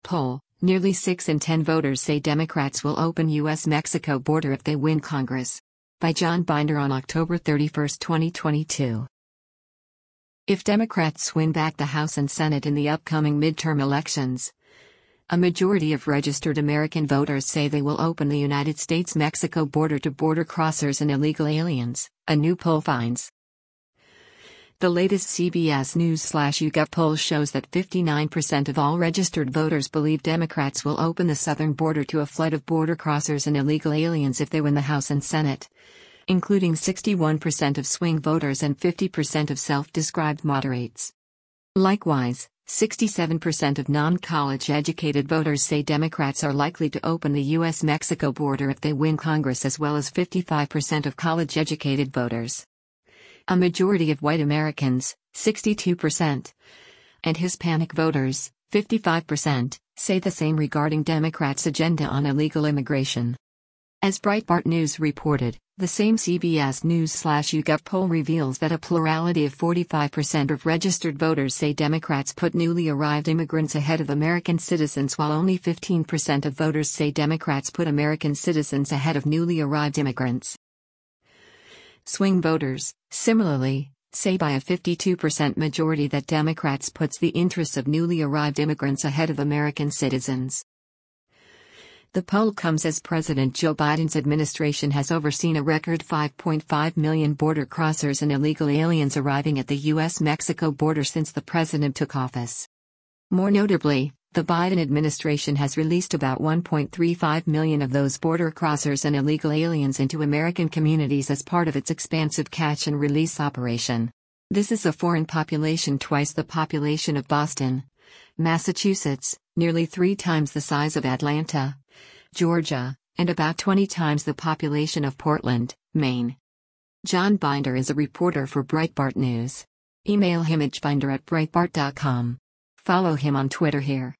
poll, nearly 6 in 10 voters say Democrats will open U.S.-Mexico border if they win Congress. By John Binder on October 31, 2022. If Democrats win back the House and Senate in the upcoming midterm elections, a majority of registered American voters say they will open the United States-Mexico border to border crossers and illegal aliens, a new poll finds. The latest CBS News/YouGov poll shows that 59% of all registered voters believe Democrats will open the southern border to a flood of border crossers and illegal aliens if they win the House and Senate, including 61% of swing voters and 50% of self-described moderates. Likewise, 67% of non-college educated voters say Democrats are likely to open the U.S.-Mexico border if they win Congress, as well as 55% of college-educated voters. A majority of white Americans, 62%, and Hispanic voters, 55%, say the same regarding Democrats' agenda on illegal immigration. As Breitbart News reported, the same CBS News/YouGov poll reveals that a plurality of 45% of registered voters say Democrats put newly arrived immigrants ahead of American citizens, while only 15% of voters say Democrats put American citizens ahead of newly arrived immigrants. Swing voters, similarly, say by a 52% majority that Democrats puts the interests of newly arrived immigrants ahead of American citizens. The poll comes as President Joe Biden's administration has overseen a record 5.5 million border crossers and illegal aliens arriving at the U.S.-Mexico border since the president took office. More notably, the Biden administration has released about 1.35 million of those border crossers and illegal aliens into American communities as part of its expansive catch and release operation. This is a foreign population twice the population of Boston, Massachusetts, nearly 3 times the size of Atlanta, Georgia, and about 20 times the population of Portland, Maine. John Binder is a reporter for Breitbart News. Email him at binder@breitbart.com. Follow him on Twitter here.